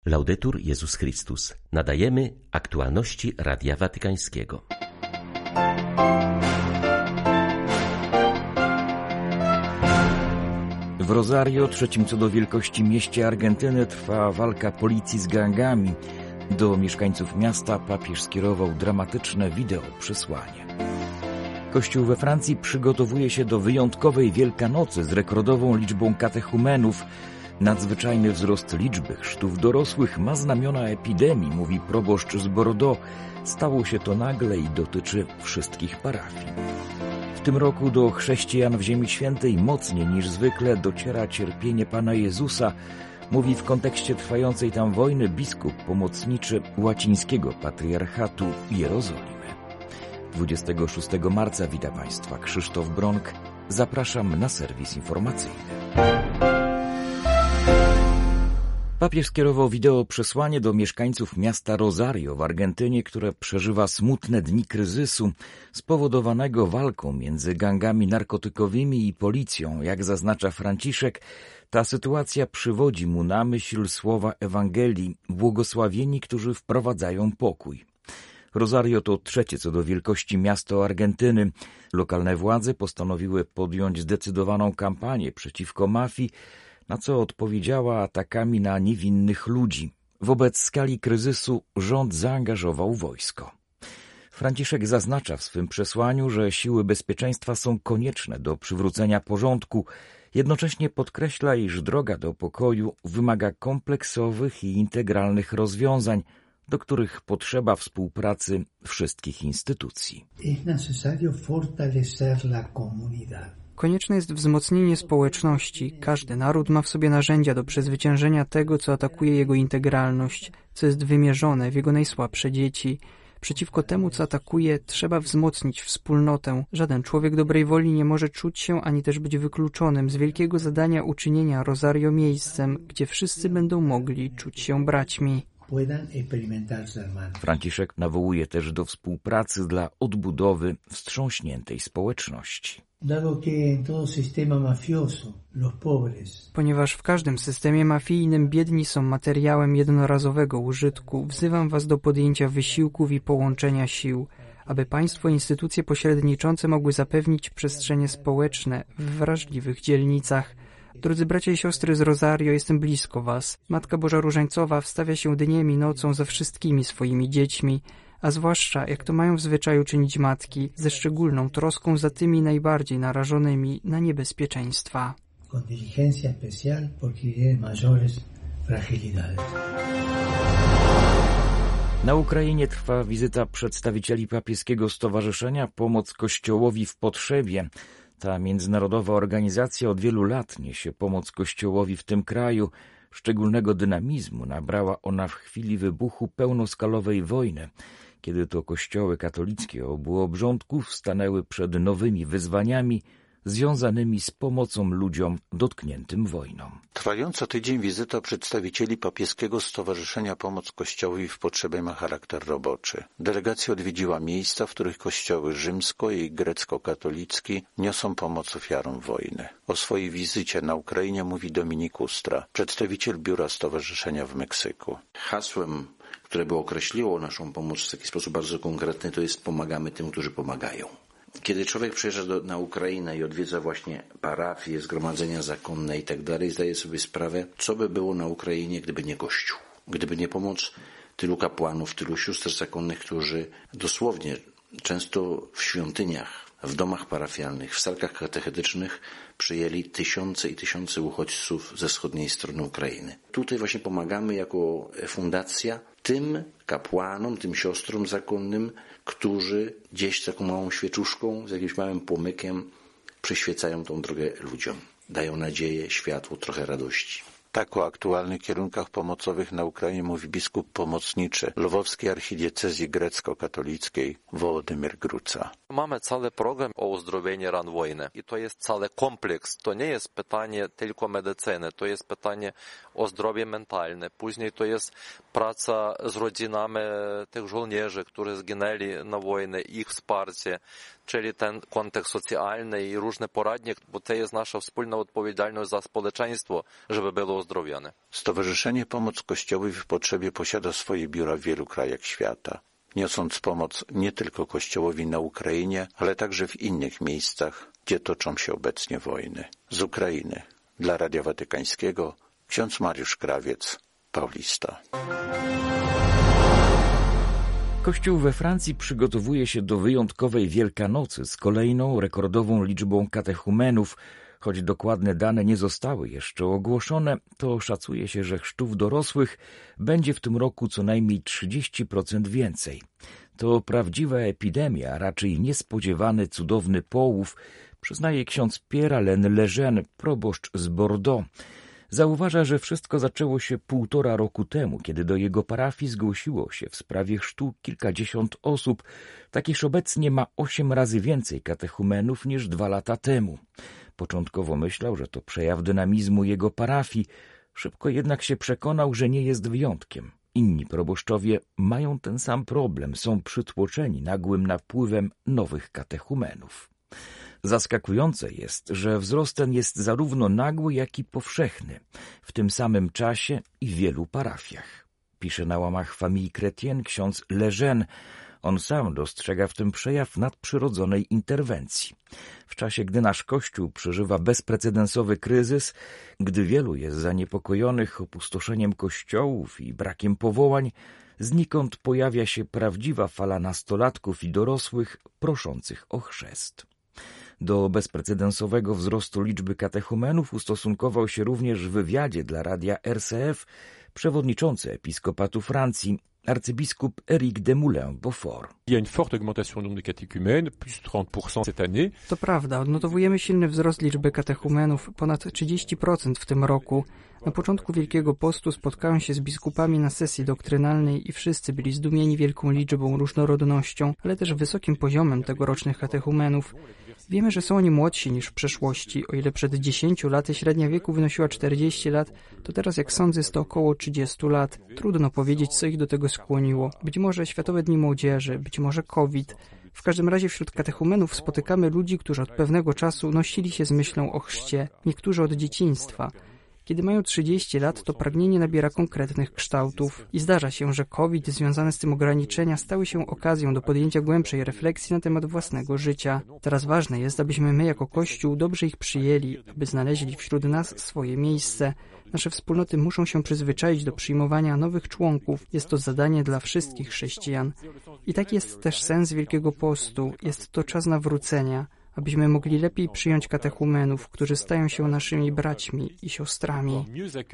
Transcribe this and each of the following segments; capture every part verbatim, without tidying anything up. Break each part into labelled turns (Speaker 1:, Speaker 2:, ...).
Speaker 1: Laudetur Jezus Chrystus. Nadajemy aktualności Radia Watykańskiego.
Speaker 2: W Rosario, trzecim co do wielkości mieście Argentyny, trwa walka policji z gangami. Do mieszkańców miasta papież skierował dramatyczne wideo przesłanie. Kościół we Francji przygotowuje się do wyjątkowej Wielkanocy z rekordową liczbą katechumenów. Nadzwyczajny wzrost liczby chrztów dorosłych ma znamiona epidemii, mówi proboszcz z Bordeaux. Stało się to nagle i dotyczy wszystkich parafii. W tym roku do chrześcijan w Ziemi Świętej mocniej niż zwykle dociera cierpienie Pana Jezusa, mówi w kontekście trwającej tam wojny biskup pomocniczy łacińskiego patriarchatu Jerozolimy. dwudziestego szóstego marca wita Państwa Krzysztof Bronk. Zapraszam na serwis informacyjny. Papież skierował wideo przesłanie do mieszkańców miasta Rosario w Argentynie, które przeżywa smutne dni kryzysu spowodowanego walką między gangami narkotykowymi i policją. Jak zaznacza Franciszek, ta sytuacja przywodzi mu na myśl słowa Ewangelii: błogosławieni, którzy wprowadzają pokój. Rosario to trzecie co do wielkości miasto Argentyny. Lokalne władze postanowiły podjąć zdecydowaną kampanię przeciwko mafii, na co odpowiedziała atakami na niewinnych ludzi. Wobec skali kryzysu rząd zaangażował wojsko. Franciszek zaznacza w swym przesłaniu, że siły bezpieczeństwa są konieczne do przywrócenia porządku. Jednocześnie podkreśla, iż droga do pokoju wymaga kompleksowych i integralnych rozwiązań, do których potrzeba współpracy wszystkich instytucji.
Speaker 3: Es necesario fortalecer la comunidad.
Speaker 4: Konieczne jest wzmocnienie społeczności. Każdy naród ma w sobie narzędzia do przezwyciężenia tego, co atakuje jego integralność, co jest wymierzone w jego najsłabsze dzieci. Przeciwko temu, co atakuje, trzeba wzmocnić wspólnotę. Żaden człowiek dobrej woli nie może czuć się ani też być wykluczonym z wielkiego zadania uczynienia Rosario miejscem, gdzie wszyscy będą mogli czuć się braćmi.
Speaker 2: Franciszek nawołuje też do współpracy dla odbudowy wstrząśniętej społeczności.
Speaker 4: Ponieważ w każdym systemie mafijnym biedni są materiałem jednorazowego użytku, wzywam was do podjęcia wysiłków i połączenia sił, aby państwo i instytucje pośredniczące mogły zapewnić przestrzenie społeczne w wrażliwych dzielnicach. Drodzy bracia i siostry z Rosario, jestem blisko was. Matka Boża Różańcowa wstawia się dniem i nocą za wszystkimi swoimi dziećmi, a zwłaszcza, jak to mają w zwyczaju czynić matki, ze szczególną troską za tymi najbardziej narażonymi na niebezpieczeństwa.
Speaker 3: Con diligencia especial por quienes mayores fragilidades.
Speaker 2: Na Ukrainie trwa wizyta przedstawicieli papieskiego stowarzyszenia Pomoc Kościołowi w Potrzebie. Ta międzynarodowa organizacja od wielu lat niesie pomoc Kościołowi w tym kraju. Szczególnego dynamizmu nabrała ona w chwili wybuchu pełnoskalowej wojny, kiedy to kościoły katolickie obu obrządków stanęły przed nowymi wyzwaniami związanymi z pomocą ludziom dotkniętym wojną.
Speaker 5: Trwająca tydzień wizyta przedstawicieli papieskiego Stowarzyszenia Pomoc Kościołowi w Potrzebie ma charakter roboczy. Delegacja odwiedziła miejsca, w których kościoły rzymsko- i grecko-katolicki niosą pomoc ofiarom wojny. O swojej wizycie na Ukrainie mówi Dominik Ustra, przedstawiciel biura stowarzyszenia w Meksyku.
Speaker 6: Hasłem, które by określiło naszą pomoc w taki sposób bardzo konkretny, to jest: pomagamy tym, którzy pomagają. Kiedy człowiek przyjeżdża do, na Ukrainę i odwiedza właśnie parafie, zgromadzenia zakonne i tak dalej, zdaje sobie sprawę, co by było na Ukrainie, gdyby nie Kościół, gdyby nie pomoc tylu kapłanów, tylu sióstr zakonnych, którzy dosłownie często w świątyniach, w domach parafialnych, w salkach katechetycznych przyjęli tysiące i tysiące uchodźców ze wschodniej strony Ukrainy. Tutaj właśnie pomagamy jako fundacja tym kapłanom, tym siostrom zakonnym, którzy gdzieś taką małą świeczuszką, z jakimś małym płomykiem przyświecają tą drogę ludziom. Dają nadzieję, światło, trochę radości.
Speaker 5: Tak o aktualnych kierunkach pomocowych na Ukrainie mówi biskup pomocniczy Lwowskiej Archidiecezji Grecko-Katolickiej Wołodymyr Gruca.
Speaker 7: Mamy cały program o uzdrowieniu ran wojny i to jest cały kompleks. To nie jest pytanie tylko medycyny, to jest pytanie o zdrowie mentalne. Później to jest praca z rodzinami tych żołnierzy, którzy zginęli na wojnie, ich wsparcie. czyli ten kontekst socjalny i różne poradnie, bo to jest nasza wspólna odpowiedzialność za społeczeństwo, żeby było uzdrowiony.
Speaker 5: Stowarzyszenie Pomoc Kościołowi w Potrzebie posiada swoje biura w wielu krajach świata, niosąc pomoc nie tylko Kościołowi na Ukrainie, ale także w innych miejscach, gdzie toczą się obecnie wojny. Z Ukrainy dla Radia Watykańskiego ksiądz Mariusz Krawiec, Paulista.
Speaker 2: Kościół we Francji przygotowuje się do wyjątkowej Wielkanocy z kolejną rekordową liczbą katechumenów. Choć dokładne dane nie zostały jeszcze ogłoszone, to szacuje się, że chrztów dorosłych będzie w tym roku co najmniej trzydzieści procent więcej. To prawdziwa epidemia, a raczej niespodziewany cudowny połów, przyznaje ksiądz Pierre-Alain Lejeune, proboszcz z Bordeaux. Zauważa, że wszystko zaczęło się półtora roku temu, kiedy do jego parafii zgłosiło się w sprawie chrztu kilkadziesiąt osób, tak iż obecnie ma osiem razy więcej katechumenów niż dwa lata temu. Początkowo myślał, że to przejaw dynamizmu jego parafii, szybko jednak się przekonał, że nie jest wyjątkiem. Inni proboszczowie mają ten sam problem, są przytłoczeni nagłym napływem nowych katechumenów. Zaskakujące jest, że wzrost ten jest zarówno nagły, jak i powszechny, w tym samym czasie i w wielu parafiach. Pisze na łamach Famille Chrétienne ksiądz Lejeune. On sam dostrzega w tym przejaw nadprzyrodzonej interwencji. W czasie, gdy nasz Kościół przeżywa bezprecedensowy kryzys, gdy wielu jest zaniepokojonych opustoszeniem kościołów i brakiem powołań, znikąd pojawia się prawdziwa fala nastolatków i dorosłych proszących o chrzest. Do bezprecedensowego wzrostu liczby katechumenów ustosunkował się również w wywiadzie dla radia R C F przewodniczący Episkopatu Francji, arcybiskup Éric Desmoulins-Beaufort.
Speaker 4: To prawda, odnotowujemy silny wzrost liczby katechumenów, ponad trzydzieści procent w tym roku. Na początku Wielkiego Postu spotkałem się z biskupami na sesji doktrynalnej i wszyscy byli zdumieni wielką liczbą, różnorodnością, ale też wysokim poziomem tegorocznych katechumenów. Wiemy, że są oni młodsi niż w przeszłości. O ile przed dziesięciu laty średnia wieku wynosiła czterdzieści lat, to teraz, jak sądzę, jest to około trzydzieści lat. Trudno powiedzieć, co ich do tego skłoniło. Być może Światowe Dni Młodzieży, być może COVID. W każdym razie wśród katechumenów spotykamy ludzi, którzy od pewnego czasu nosili się z myślą o chrzcie, niektórzy od dzieciństwa. Kiedy mają trzydzieści lat, to pragnienie nabiera konkretnych kształtów i zdarza się, że COVID i związane z tym ograniczenia stały się okazją do podjęcia głębszej refleksji na temat własnego życia. Teraz ważne jest, abyśmy my jako Kościół dobrze ich przyjęli, aby znaleźli wśród nas swoje miejsce. Nasze wspólnoty muszą się przyzwyczaić do przyjmowania nowych członków. Jest to zadanie dla wszystkich chrześcijan. I taki jest też sens Wielkiego Postu. Jest to czas nawrócenia, abyśmy mogli lepiej przyjąć katechumenów, którzy stają się naszymi braćmi i siostrami.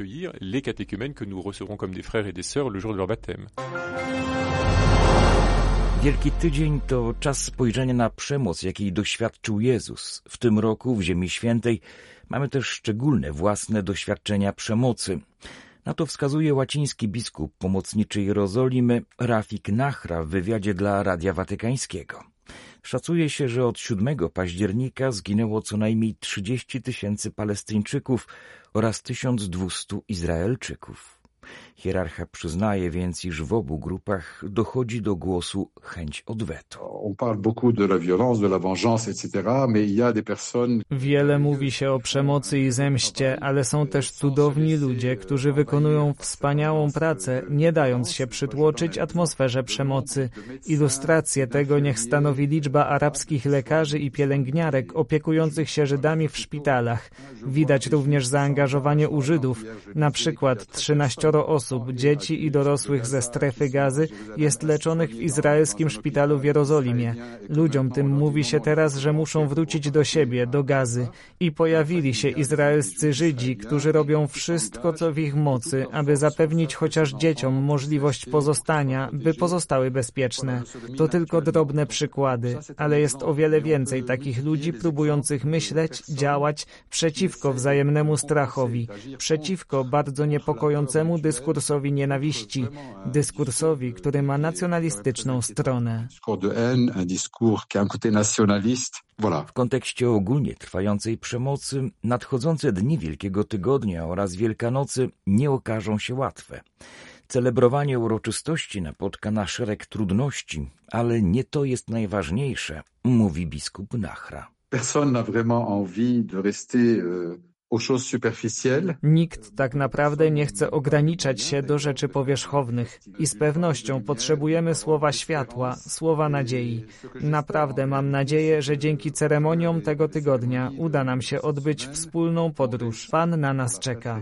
Speaker 2: Wielki Tydzień to czas spojrzenia na przemoc, jakiej doświadczył Jezus. W tym roku w Ziemi Świętej mamy też szczególne własne doświadczenia przemocy. Na to wskazuje łaciński biskup pomocniczy Jerozolimy Rafik Nachra w wywiadzie dla Radia Watykańskiego. Szacuje się, że od siódmego października zginęło co najmniej trzydzieści tysięcy Palestyńczyków oraz tysiąc dwieście Izraelczyków. Hierarcha przyznaje więc, iż w obu grupach dochodzi do głosu chęć odwetu.
Speaker 8: Wiele mówi się o przemocy i zemście, ale są też cudowni ludzie, którzy wykonują wspaniałą pracę, nie dając się przytłoczyć atmosferze przemocy. Ilustrację tego niech stanowi liczba arabskich lekarzy i pielęgniarek opiekujących się Żydami w szpitalach. Widać również zaangażowanie u Żydów, na przykład trzynaścioro osób, dzieci i dorosłych ze strefy Gazy jest leczonych w izraelskim szpitalu w Jerozolimie. Ludziom tym mówi się teraz, że muszą wrócić do siebie, do Gazy. I pojawili się izraelscy Żydzi, którzy robią wszystko, co w ich mocy, aby zapewnić chociaż dzieciom możliwość pozostania, by pozostały bezpieczne. To tylko drobne przykłady, ale jest o wiele więcej takich ludzi próbujących myśleć, działać przeciwko wzajemnemu strachowi, przeciwko bardzo niepokojącemu dyskursowi nienawiści, dyskursowi, który ma nacjonalistyczną stronę.
Speaker 2: W kontekście ogólnie trwającej przemocy, nadchodzące dni Wielkiego Tygodnia oraz Wielkanocy nie okażą się łatwe. Celebrowanie uroczystości napotka na szereg trudności, ale nie to jest najważniejsze, mówi biskup Nachra.
Speaker 8: Nikt tak naprawdę nie chce ograniczać się do rzeczy powierzchownych i z pewnością potrzebujemy słowa światła, słowa nadziei. Naprawdę mam nadzieję, że dzięki ceremoniom tego tygodnia uda nam się odbyć wspólną podróż. Pan na nas czeka.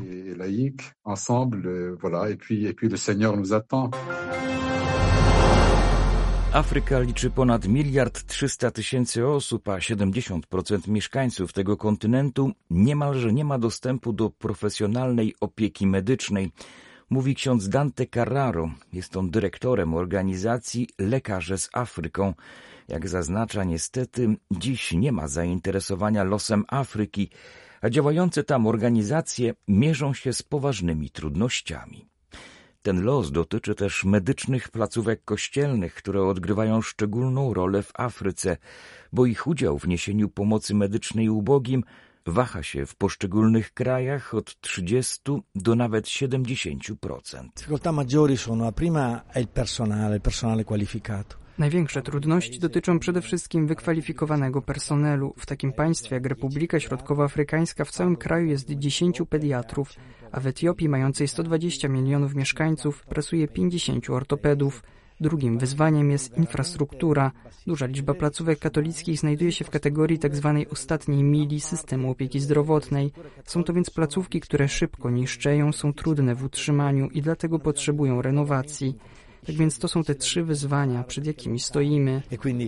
Speaker 2: Afryka liczy ponad miliard trzysta tysięcy osób, a siedemdziesiąt procent mieszkańców tego kontynentu niemalże nie ma dostępu do profesjonalnej opieki medycznej, mówi ksiądz Dante Carraro. Jest on dyrektorem organizacji Lekarze z Afryką. Jak zaznacza, niestety dziś nie ma zainteresowania losem Afryki, a działające tam organizacje mierzą się z poważnymi trudnościami. Ten los dotyczy też medycznych placówek kościelnych, które odgrywają szczególną rolę w Afryce, bo ich udział w niesieniu pomocy medycznej ubogim waha się w poszczególnych krajach od trzydziestu do nawet siedemdziesięciu procent.
Speaker 4: Największe trudności dotyczą przede wszystkim wykwalifikowanego personelu. W takim państwie jak Republika Środkowoafrykańska w całym kraju jest dziesięciu pediatrów, a w Etiopii, mającej sto dwadzieścia milionów mieszkańców, pracuje pięćdziesięciu ortopedów. Drugim wyzwaniem jest infrastruktura. Duża liczba placówek katolickich znajduje się w kategorii tzw. ostatniej mili systemu opieki zdrowotnej. Są to więc placówki, które szybko niszczeją, są trudne w utrzymaniu i dlatego potrzebują renowacji. Tak więc to są te trzy wyzwania, przed jakimi stoimy.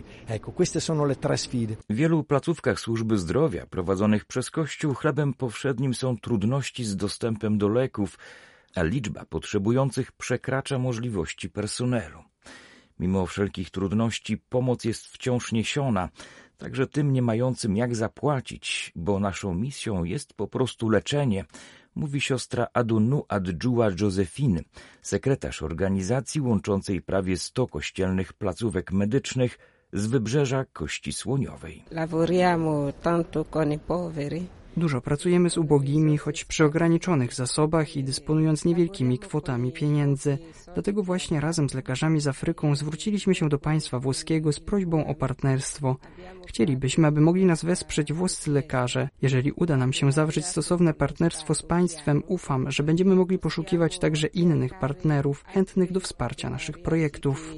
Speaker 2: W wielu placówkach służby zdrowia prowadzonych przez Kościół chlebem powszednim są trudności z dostępem do leków, a liczba potrzebujących przekracza możliwości personelu. Mimo wszelkich trudności pomoc jest wciąż niesiona, także tym nie mającym jak zapłacić, bo naszą misją jest po prostu leczenie, mówi siostra Adunu Adjua Josephine, sekretarz organizacji łączącej prawie sto kościelnych placówek medycznych z wybrzeża Kości Słoniowej.
Speaker 9: Lavoriamo tanto con i poveri.
Speaker 4: Dużo pracujemy z ubogimi, choć przy ograniczonych zasobach i dysponując niewielkimi kwotami pieniędzy. Dlatego właśnie razem z lekarzami z Afryką zwróciliśmy się do państwa włoskiego z prośbą o partnerstwo. Chcielibyśmy, aby mogli nas wesprzeć włoscy lekarze. Jeżeli uda nam się zawrzeć stosowne partnerstwo z państwem, ufam, że będziemy mogli poszukiwać także innych partnerów chętnych do wsparcia naszych projektów.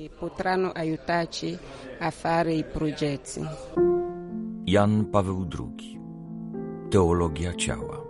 Speaker 2: Jan Paweł drugi. Teologia ciała.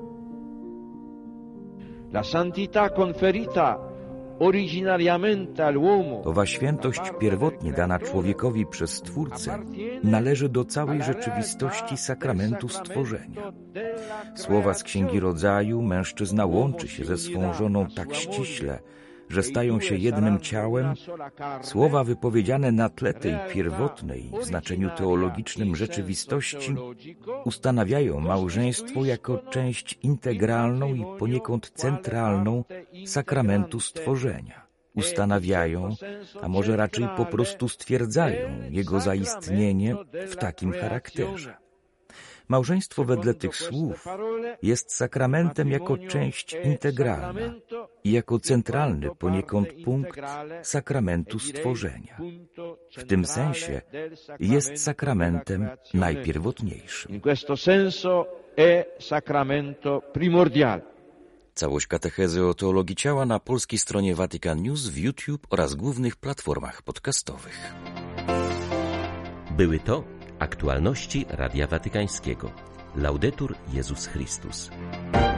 Speaker 10: La santità conferita originariamente all'uomo.
Speaker 2: Owa świętość pierwotnie dana człowiekowi przez Stwórcę należy do całej rzeczywistości sakramentu stworzenia. Słowa z Księgi Rodzaju: mężczyzna łączy się ze swą żoną tak ściśle, że stają się jednym ciałem, słowa wypowiedziane na tle tej pierwotnej, w znaczeniu teologicznym rzeczywistości, ustanawiają małżeństwo jako część integralną i poniekąd centralną sakramentu stworzenia. Ustanawiają, a może raczej po prostu stwierdzają jego zaistnienie w takim charakterze. Małżeństwo wedle tych słów jest sakramentem jako część integralna i jako centralny poniekąd punkt sakramentu stworzenia. W tym sensie jest sakramentem najpierwotniejszym. Całość katechezy o teologii ciała na polskiej stronie Vatican News, w YouTube oraz głównych platformach podcastowych.
Speaker 1: Były to aktualności Radia Watykańskiego. Laudetur Jezus Chrystus.